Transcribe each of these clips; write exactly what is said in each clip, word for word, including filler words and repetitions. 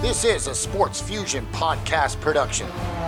This is a Sports Fusion podcast production.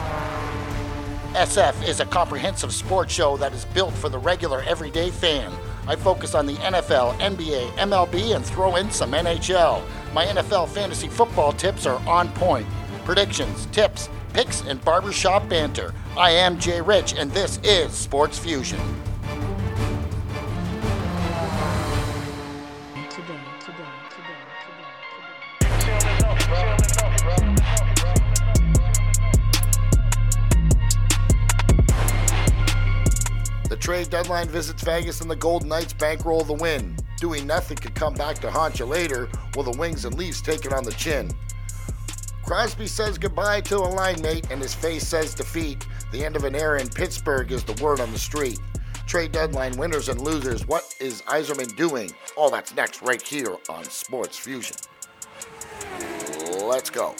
S F is a comprehensive sports show that is built for the regular everyday fan. I focus on the N F L, N B A, M L B, and throw in some N H L. My N F L fantasy football tips are on point. Predictions, tips, picks, and barbershop banter. I am Jay Rich, and this is Sports Fusion. The trade deadline visits Vegas and the Golden Knights bankroll the win. Doing nothing could come back to haunt you later, while the Wings and Leafs take it on the chin. Crosby says goodbye to a line mate and his face says defeat. The end of an era in Pittsburgh is the word on the street. Trade deadline winners and losers. What is Yzerman doing? All that's next right here on Sports Fusion. Let's go.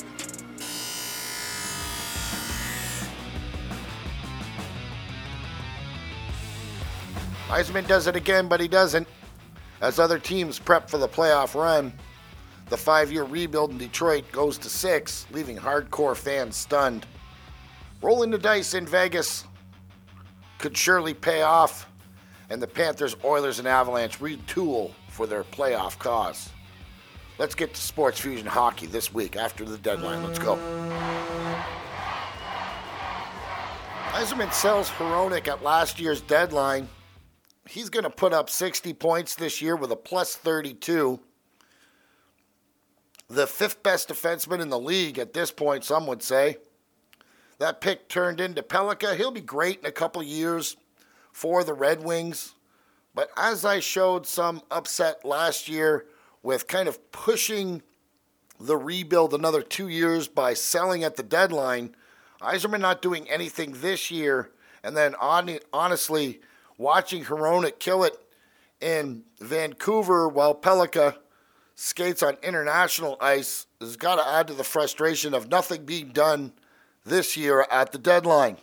Yzerman does it again, but he doesn't. As other teams prep for the playoff run, the five-year rebuild in Detroit goes to six, leaving hardcore fans stunned. Rolling the dice in Vegas could surely pay off, and the Panthers, Oilers, and Avalanche retool for their playoff cause. Let's get to Sports Fusion Hockey this week after the deadline. Let's go. Yzerman sells Hronek at last year's deadline. He's going to put up sixty points this year with a plus thirty-two. The fifth best defenseman in the league at this point, some would say. That pick turned into Pellikka. He'll be great in a couple years for the Red Wings. But as I showed some upset last year with kind of pushing the rebuild another two years by selling at the deadline, Yzerman not doing anything this year, and then on, honestly watching Hronek kill it in Vancouver while Pellikka skates on international ice has got to add to the frustration of nothing being done this year at the deadline.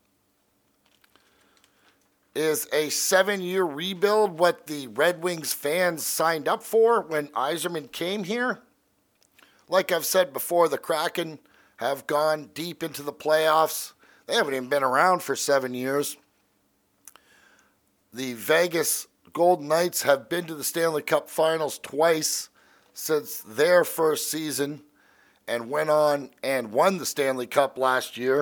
Is a seven-year rebuild what the Red Wings fans signed up for when Yzerman came here? Like I've said before, the Kraken have gone deep into the playoffs. They haven't even been around for seven years. The Vegas Golden Knights have been to the Stanley Cup Finals twice since their first season and went on and won the Stanley Cup last year.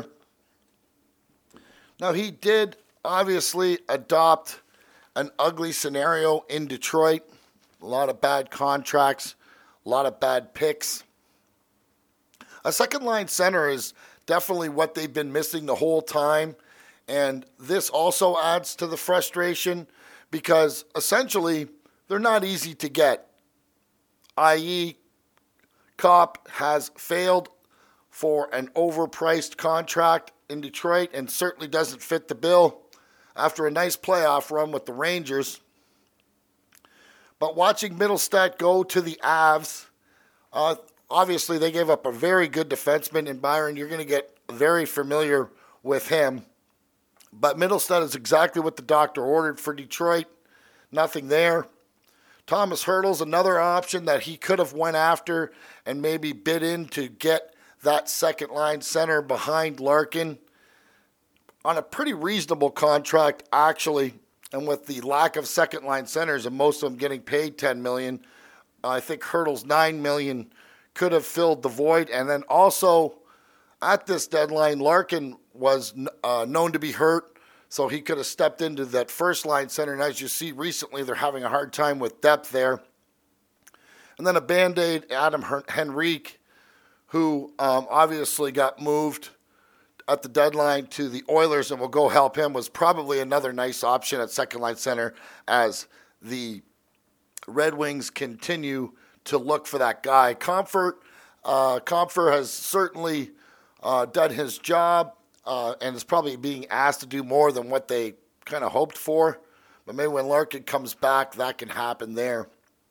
Now, he did obviously adopt an ugly scenario in Detroit. A lot of bad contracts, a lot of bad picks. A second-line center is definitely what they've been missing the whole time. And this also adds to the frustration because essentially they're not easy to get, that is. Copp has failed for an overpriced contract in Detroit and certainly doesn't fit the bill after a nice playoff run with the Rangers. But watching Mittelstadt go to the Avs, uh, obviously they gave up a very good defenseman in Byron. You're going to get very familiar with him. But Mittelstadt is exactly what the doctor ordered for Detroit. Nothing there. Thomas Hertl's another option that he could have went after and maybe bid in to get that second line center behind Larkin on a pretty reasonable contract, actually. And with the lack of second line centers and most of them getting paid ten million dollars, I think Hertl's nine million dollars could have filled the void. And then also at this deadline, Larkin was uh, known to be hurt, so he could have stepped into that first-line center. And as you see recently, they're having a hard time with depth there. And then a Band-Aid, Adam Henrique, who um, obviously got moved at the deadline to the Oilers and will go help him, was probably another nice option at second-line center as the Red Wings continue to look for that guy. Comfort, uh, Comfort has certainly uh, done his job. Uh, and is probably being asked to do more than what they kind of hoped for. But maybe when Larkin comes back, that can happen there.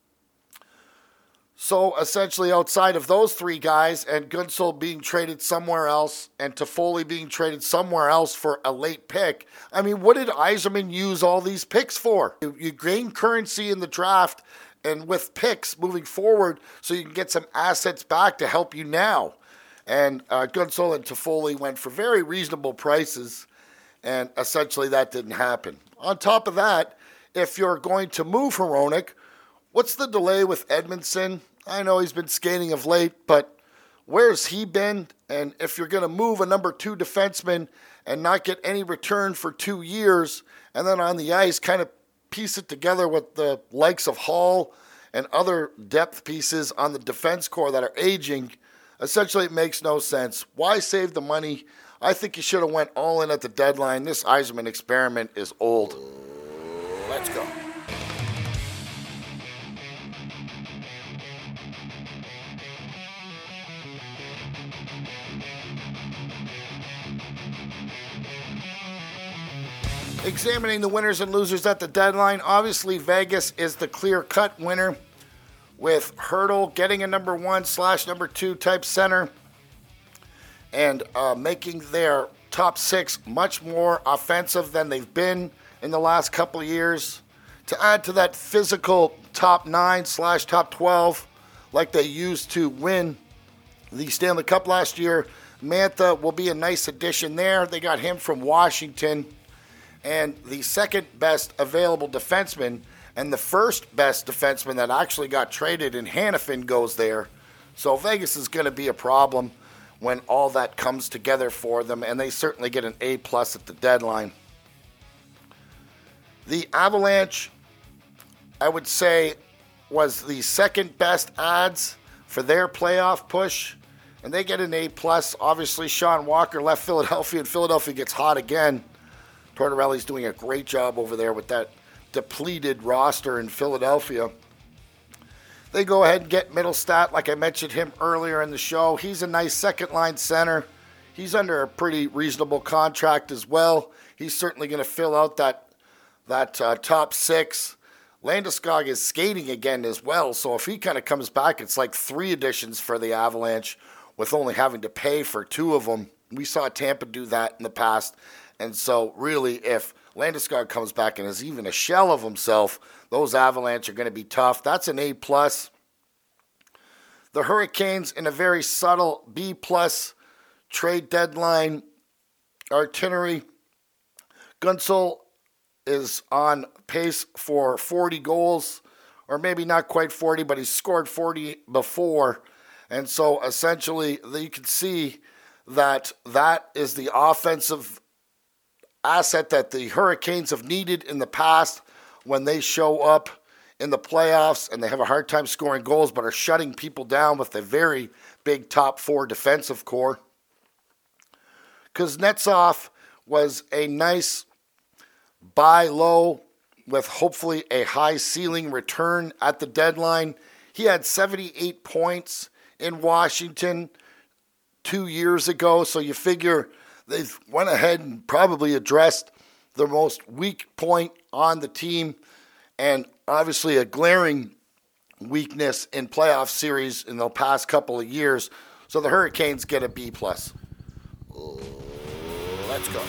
So essentially outside of those three guys and Guentzel being traded somewhere else and Toffoli being traded somewhere else for a late pick, I mean, what did Yzerman use all these picks for? You, you gain currency in the draft and with picks moving forward so you can get some assets back to help you now. And uh, Guentzel and Toffoli went for very reasonable prices, and essentially that didn't happen. On top of that, if you're going to move Hronek, what's the delay with Edmundson? I know he's been skating of late, but where's he been? And if you're going to move a number two defenseman and not get any return for two years, and then on the ice kind of piece it together with the likes of Hall and other depth pieces on the defense core that are aging, essentially it makes no sense. Why save the money? I think you should have went all in at the deadline. This Yzerman experiment is old. Let's go. Examining the winners and losers at the deadline, obviously Vegas is the clear-cut winner, with Hertl getting a number one slash number two type center and uh, making their top six much more offensive than they've been in the last couple of years. To add to that physical top nine slash top twelve like they used to win the Stanley Cup last year, Mantha will be a nice addition there. They got him from Washington. And the second best available defenseman and the first best defenseman that actually got traded in Hanifin goes there. So Vegas is going to be a problem when all that comes together for them, and they certainly get an A plus at the deadline. The Avalanche, I would say, was the second best odds for their playoff push, and they get an A plus. Obviously, Sean Walker left Philadelphia, and Philadelphia gets hot again. Tortorella's doing a great job over there with that depleted roster in Philadelphia. They go ahead and get Middlestat, like I mentioned him earlier in the show. He's a nice second-line center. He's under a pretty reasonable contract as well. He's certainly going to fill out that, that uh, top six. Landeskog is skating again as well, so if he kind of comes back, it's like three additions for the Avalanche with only having to pay for two of them. We saw Tampa do that in the past. And so, really, if Landeskog comes back and is even a shell of himself, those Avalanche are going to be tough. That's an A plus. The Hurricanes in a very subtle B plus trade deadline itinerary. Guentzel is on pace for forty goals, or maybe not quite forty, but he's scored forty before. And so, essentially, you can see that that is the offensive asset that the Hurricanes have needed in the past when they show up in the playoffs and they have a hard time scoring goals but are shutting people down with a very big top four defensive core. Kuznetsov was a nice buy low with hopefully a high ceiling return at the deadline. He had seventy-eight points in Washington two years ago, so you figure they've went ahead and probably addressed the most weak point on the team, and obviously a glaring weakness in playoff series in the past couple of years. So the Hurricanes get a B plus. Let's go.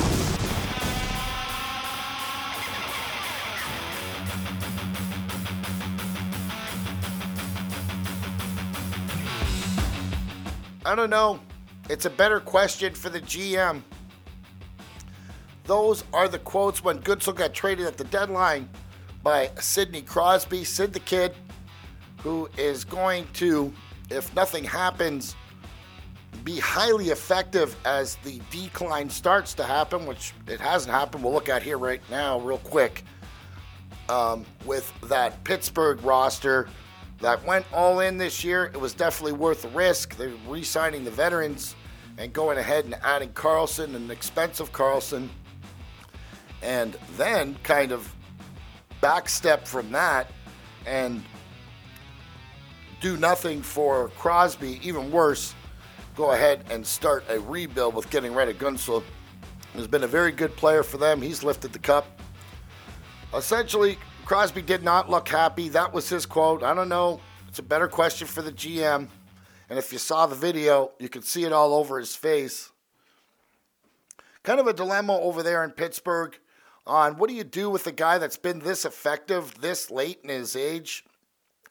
I don't know. It's a better question for the G M. Those are the quotes when Guentzel got traded at the deadline by Sidney Crosby, Sid the Kid, who is going to, if nothing happens, be highly effective as the decline starts to happen, which it hasn't happened. We'll look at here right now real quick um, with that Pittsburgh roster that went all in this year. It was definitely worth the risk. They're re-signing the veterans and going ahead and adding Carlson, an expensive Carlson, and then kind of backstep from that and do nothing for Crosby. Even worse, go ahead and start a rebuild with getting rid of Guentzel. He's been a very good player for them. He's lifted the cup. Essentially, Crosby did not look happy. That was his quote. I don't know. It's a better question for the G M. And if you saw the video, you could see it all over his face. Kind of a dilemma over there in Pittsburgh on what do you do with a guy that's been this effective this late in his age?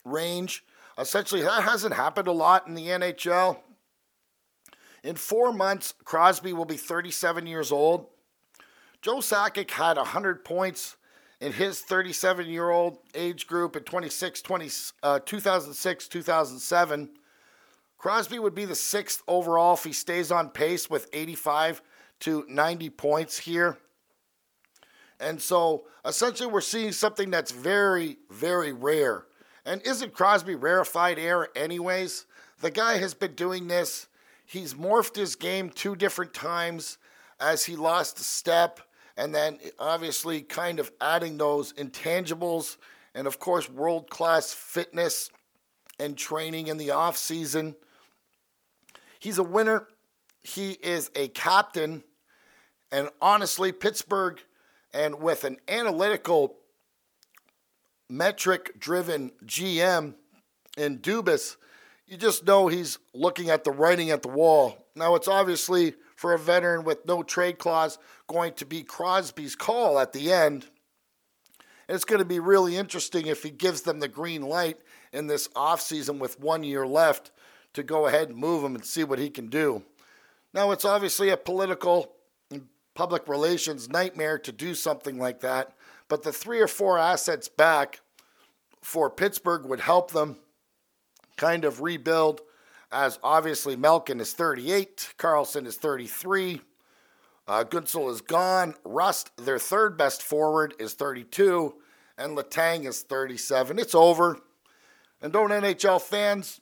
range. Essentially, that hasn't happened a lot in the N H L. In four months, Crosby will be thirty-seven years old. Joe Sakic had one hundred points in his thirty-seven-year-old age group in twenty-six, twenty, uh, two thousand six, two thousand seven. Crosby would be the sixth overall if he stays on pace with eighty-five to ninety points here. And so, essentially, we're seeing something that's very, very rare. And isn't Crosby rarefied air anyways? The guy has been doing this. He's morphed his game two different times as he lost a step, and then obviously kind of adding those intangibles and, of course, world-class fitness and training in the off-season. He's a winner. He is a captain. And honestly, Pittsburgh, and with an analytical, metric-driven G M in Dubas, you just know he's looking at the writing at the wall. Now, it's obviously, for a veteran with no trade clause, going to be Crosby's call at the end. And it's going to be really interesting if he gives them the green light in this offseason with one year left to go ahead and move him and see what he can do. Now, it's obviously a political and public relations nightmare to do something like that, but the three or four assets back for Pittsburgh would help them kind of rebuild, as obviously Malkin is thirty-eight, Carlson is thirty-three, uh, Guentzel is gone, Rust, their third best forward, is thirty-two, and Letang is thirty-seven. It's over. And don't N H L fans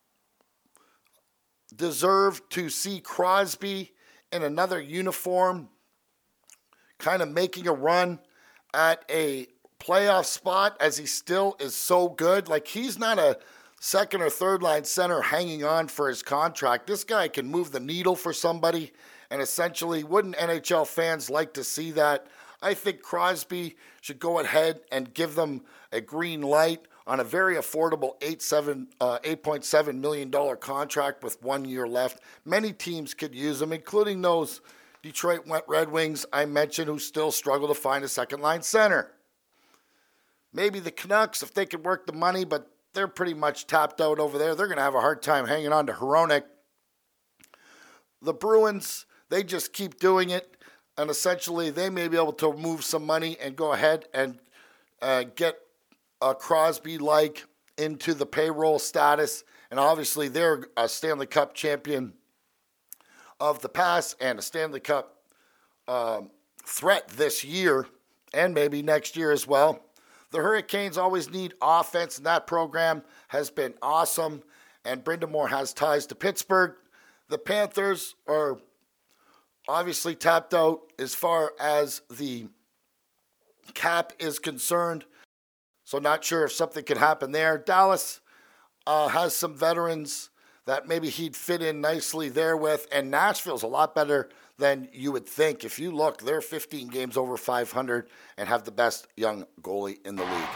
deserve to see Crosby in another uniform, kind of making a run at a playoff spot, as he still is so good? Like, he's not a second or third line center hanging on for his contract. This guy can move the needle for somebody, and essentially, wouldn't N H L fans like to see that? I think Crosby should go ahead and give them a green light on a very affordable eight point seven million dollars contract with one year left. Many teams could use him, including those Detroit Red Wings I mentioned, who still struggle to find a second line center. Maybe the Canucks, if they could work the money, but they're pretty much tapped out over there. They're going to have a hard time hanging on to Hronek. The Bruins, they just keep doing it, and essentially they may be able to move some money and go ahead and uh, get a Crosby-like into the payroll status. And obviously they're a Stanley Cup champion of the past and a Stanley Cup um, threat this year and maybe next year as well. The Hurricanes always need offense, and that program has been awesome. And Brind'Amour has ties to Pittsburgh. The Panthers are obviously tapped out as far as the cap is concerned. So not sure if something could happen there. Dallas uh, has some veterans that maybe he'd fit in nicely there with. And Nashville's a lot better than you would think. If you look, they're fifteen games over five hundred and have the best young goalie in the league.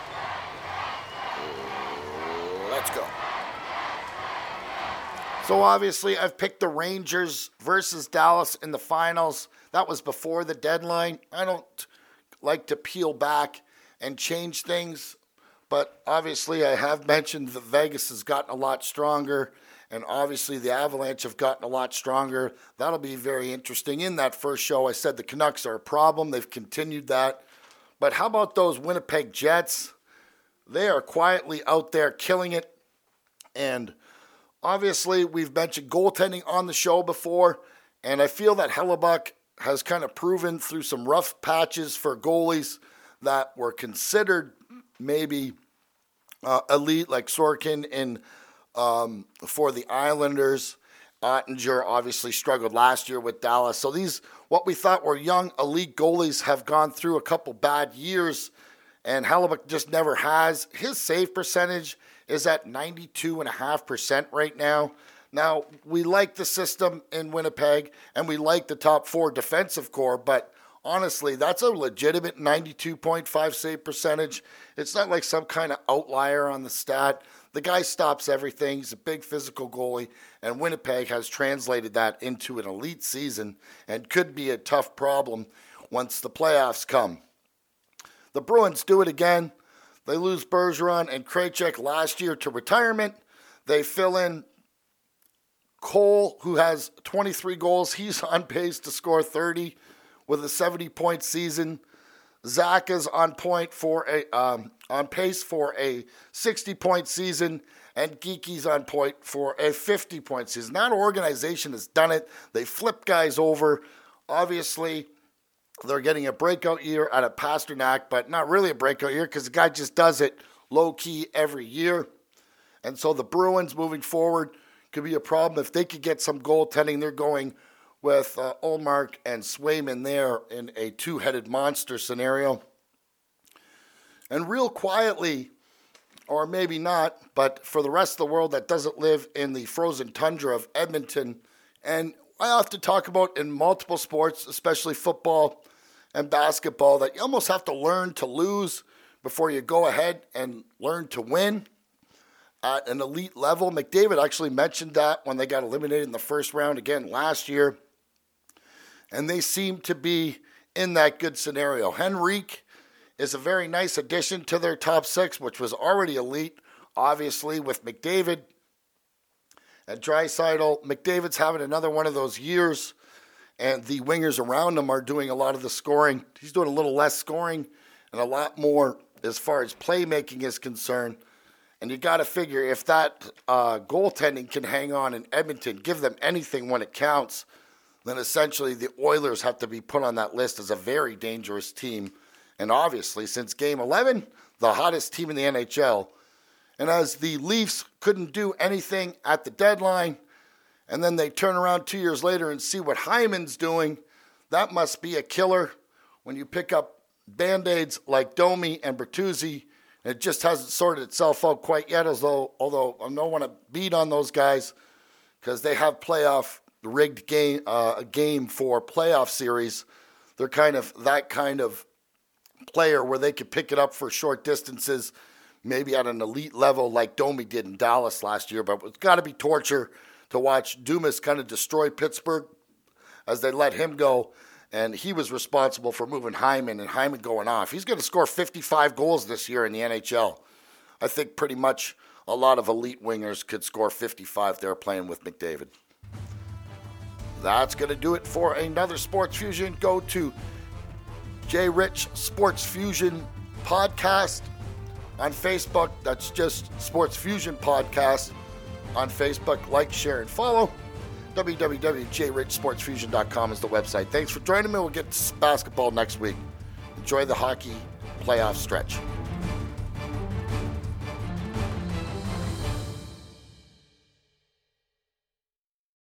Let's go. So obviously I've picked the Rangers versus Dallas in the finals. That was before the deadline. I don't like to peel back and change things, but obviously I have mentioned that Vegas has gotten a lot stronger. And obviously the Avalanche have gotten a lot stronger. That'll be very interesting. In that first show, I said the Canucks are a problem. They've continued that. But how about those Winnipeg Jets? They are quietly out there killing it. And obviously, we've mentioned goaltending on the show before. And I feel that Hellebuyck has kind of proven through some rough patches for goalies that were considered maybe uh, elite, like Sorkin in Um, for the Islanders. Ottinger obviously struggled last year with Dallas. So these, what we thought were young elite goalies, have gone through a couple bad years, and Hellebuyck just never has. His save percentage is at ninety-two point five percent right now. Now, we like the system in Winnipeg, and we like the top four defensive core, but honestly, that's a legitimate ninety-two point five save percentage. It's not like some kind of outlier on the stat. The guy stops everything. He's a big physical goalie, and Winnipeg has translated that into an elite season and could be a tough problem once the playoffs come. The Bruins do it again. They lose Bergeron and Krejcik last year to retirement. They fill in Cole, who has twenty-three goals. He's on pace to score thirty with a seventy-point season. Zach is on point for a um, on pace for a sixty-point season, and Geeky's on point for a fifty-point season. That organization has done it. They flip guys over. Obviously, they're getting a breakout year out of Pasternak, but not really a breakout year because the guy just does it low-key every year. And so the Bruins moving forward could be a problem. If they could get some goaltending, they're going with uh, Ullmark and Swayman there in a two-headed monster scenario. And real quietly, or maybe not, but for the rest of the world that doesn't live in the frozen tundra of Edmonton, and I often talk about in multiple sports, especially football and basketball, that you almost have to learn to lose before you go ahead and learn to win at an elite level. McDavid actually mentioned that when they got eliminated in the first round again last year. And they seem to be in that good scenario. Henrique is a very nice addition to their top six, which was already elite, obviously, with McDavid and Draisaitl. McDavid's having another one of those years, and the wingers around him are doing a lot of the scoring. He's doing a little less scoring and a lot more as far as playmaking is concerned. And you got to figure if that uh, goaltending can hang on in Edmonton, give them anything when it counts, then essentially the Oilers have to be put on that list as a very dangerous team. And obviously, since Game eleven, the hottest team in the N H L. And as the Leafs couldn't do anything at the deadline, and then they turn around two years later and see what Hyman's doing, that must be a killer when you pick up Band-Aids like Domi and Bertuzzi. It just hasn't sorted itself out quite yet, as though, although I don't want to beat on those guys because they have playoff rigged game, uh, a game for playoff series. They're kind of that kind of player where they could pick it up for short distances, maybe at an elite level like Domi did in Dallas last year. But it's got to be torture to watch Dumas kind of destroy Pittsburgh as they let him go. And he was responsible for moving Hyman and Hyman going off. He's going to score fifty-five goals this year in the N H L. I think pretty much a lot of elite wingers could score fifty-five there playing with McDavid. That's going to do it for another Sports Fusion. Go to J Rich Sports Fusion Podcast on Facebook. That's just Sports Fusion Podcast on Facebook. Like, share, and follow. w w w dot j rich sports fusion dot com is the website. Thanks for joining me. We'll get to basketball next week. Enjoy the hockey playoff stretch.